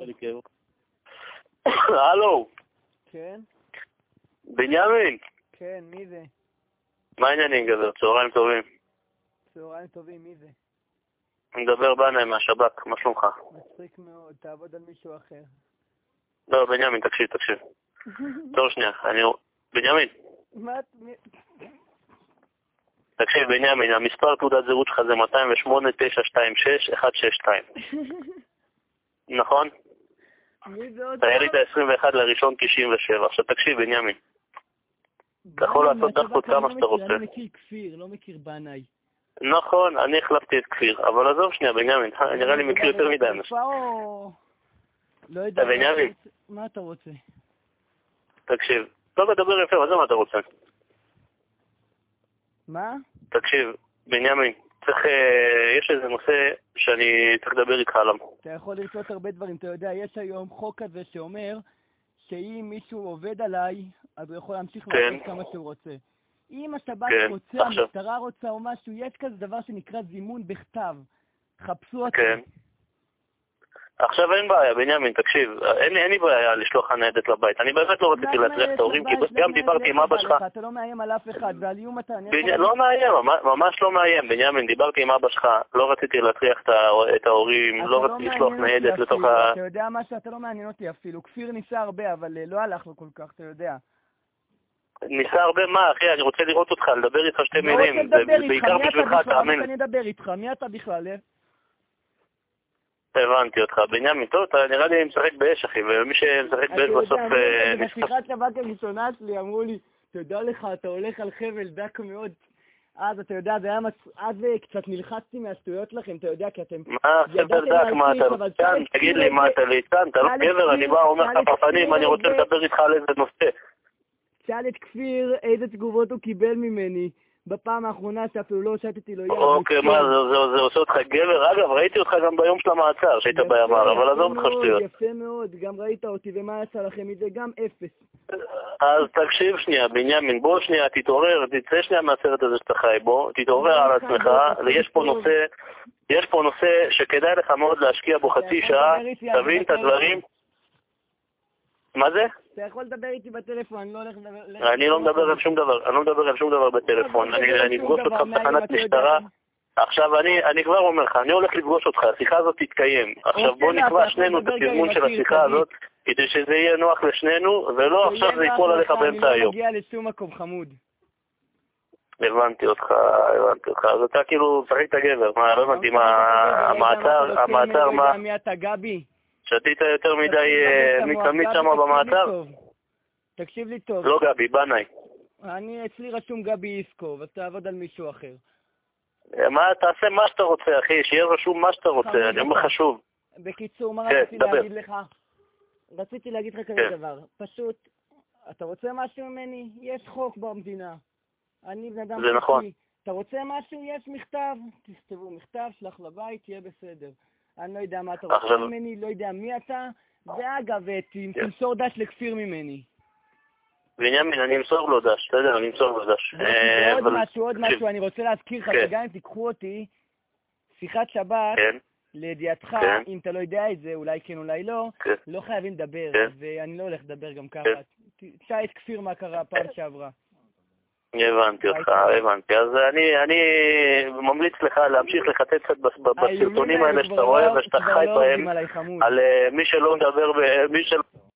הלו. כן? בנימין. כן, מי זה? מה העניינים גבר? צהריים טובים. צהריים טובים, מי זה? אני מדבר בנה מהשב"כ, מה שלומך? מצחיק מאוד, תעבוד על מישהו אחר. לא, בנימין, תקשיב. תור שנייה, בנימין. מה? תקשיב, בנימין, המספר תעודת זהות שלך זה 208-926-162. נכון? מי זה עוד? אתה יליד ה-21 לראשון 97. עכשיו תקשיב, בנימין. אתה יכול לעשות דחפות כמה שאתה רוצה. אני מכיר כפיר, לא מכיר בנאי. נכון, אני החלפתי את כפיר, אבל עזוב שנייה, בנימין, נראה לי מכיר יותר מדי אנשים. לא יודע. בנימין. מה אתה רוצה? תקשיב, לא מדבר יפה, אבל זה מה אתה רוצה. מה? תקשיב, בנימין, יש איזה נושא שאני צריך לדבר איתך עליו. אתה יכול לרצות הרבה דברים, אתה יודע, יש היום חוק כזה שאומר שאם מישהו עובד עליי, אז הוא יכול להמשיך לעשות כמה שהוא רוצה. אם השב"כ רוצה, המשטרה רוצה או משהו, יש כזה דבר שנקרא זימון בכתב. חפשו אותי. כן. עכשיו אין בעיה, בנימין, תקשיב, אין לי בעיה לשלוח הניידת לבית. אני באמת לא רציתי להטריח את ההורים, כי גם דיברתי עם אבא שלך. אתה לא מאיים על אף אחד, ועל איום אתה... לא מאיים, ממש לא מאיים, בנימין, דיברתי עם אבא שלך, לא רציתי להטריח את ההורים, לא רציתי לשלוח ניידת לתוך ה... אתה יודע משהו, אתה לא מעניין אותי אפילו. כפיר ניסה הרבה, אבל לא הלך לו כל כך, אתה יודע. ניסה הרבה מה, אחי, אני רוצה לראות אותך, לדבר איתך שתי מילים, בעיקר בשבילך, תאמין. אני אדבר איתך, מי אתה בכלל? הבנתי אותך, בנימין, טוב, אתה נראה לי משחק באש, אחי, ומי שמשחק באש בסוף... בשיחת שבת הראשונה שלי אמרו לי, תדע לך, אתה הולך על חבל דק מאוד. אז אתה יודע, זה היה אז קצת נלחצתי מהשטויות לכם, אתה יודע, כי אתם... מה, חבל דק, מה אתה ליצן? תגיד לי, מה אתה ליצן? אתה לא גבר, אני בא, אומר לך בפנים, אני רוצה לדבר איתך על איזה נושא. שאל את כפיר איזה תגובות הוא קיבל ממני בפעם האחרונה שאפילו לא שתתי לו יד. אוקיי, מה, זה עושה אותך גבר? אגב, ראיתי אותך גם ביום של המעצר, שהיית בימ"ר, אבל עזוב אותך שטויות. יפה מאוד, גם ראית אותי, ומה יצא לכם מזה? גם אפס. אז תקשיב שנייה, בנימין, בוא שנייה, תתעורר, תצא שנייה מהסרט הזה שאתה חי בו, תתעורר על עצמך, יש פה נושא שכדאי לך מאוד להשקיע בו חצי שעה, תבין את הדברים. מה זה? אתה יכול לדבר איתי בטלפון, אני לא הולך לדבר... אני לא מדבר על שום דבר בטלפון, אני אפגוש אותך בתחנת משטרה. עכשיו אני כבר אומר לך, אני הולך לפגוש אותך, השיחה הזאת תתקיים. עכשיו בוא נקבע שנינו את התזמון של השיחה הזאת, כדי שזה יהיה נוח לשנינו, ולא עכשיו זה ייפול עליך באמצע היום. אני לא מגיע לשום מקום חמוד. הבנתי אותך. אז אתה כאילו צריך את הגבר, מה, לא הבנתי מה, המעצר מה... מי אתה גבי? שתית יותר מדי מקדמית שם במעצר? תקשיב לי טוב. לא גבי, בנאי. אצלי רשום גבי איסקוב, אז תעבוד על מישהו אחר. מה, תעשה מה שאתה רוצה, אחי, שיהיה רשום מה שאתה רוצה, אני אומר לך שוב. בקיצור, מה רציתי להגיד לך? רציתי להגיד לך כזה דבר. פשוט, אתה רוצה משהו ממני? יש חוק במדינה. אני בן אדם... זה נכון. אתה רוצה משהו? יש מכתב. תכתבו מכתב, שלח לבית, תהיה בסדר. אני לא יודע מה אתה רוצה ממני, לא יודע מי אתה. ואגב, תמסור דש לכפיר ממני. בנימין, אני אמסור לו דש, אתה יודע, אני אמסור לו דש. עוד משהו, אני רוצה להזכיר לך שגם אם תיקחו אותי, שיחת שבת, לידיעתך, אם אתה לא יודע את זה, אולי כן, אולי לא, לא חייבים לדבר, ואני לא הולך לדבר גם ככה. תשאל את כפיר מה קרה פעם שעברה. הבנתי אותך. אז אני ממליץ לך להמשיך לחטט קצת בסרטונים האלה שאתה רואה ושאתה חי בהם, על מי שלא מדבר,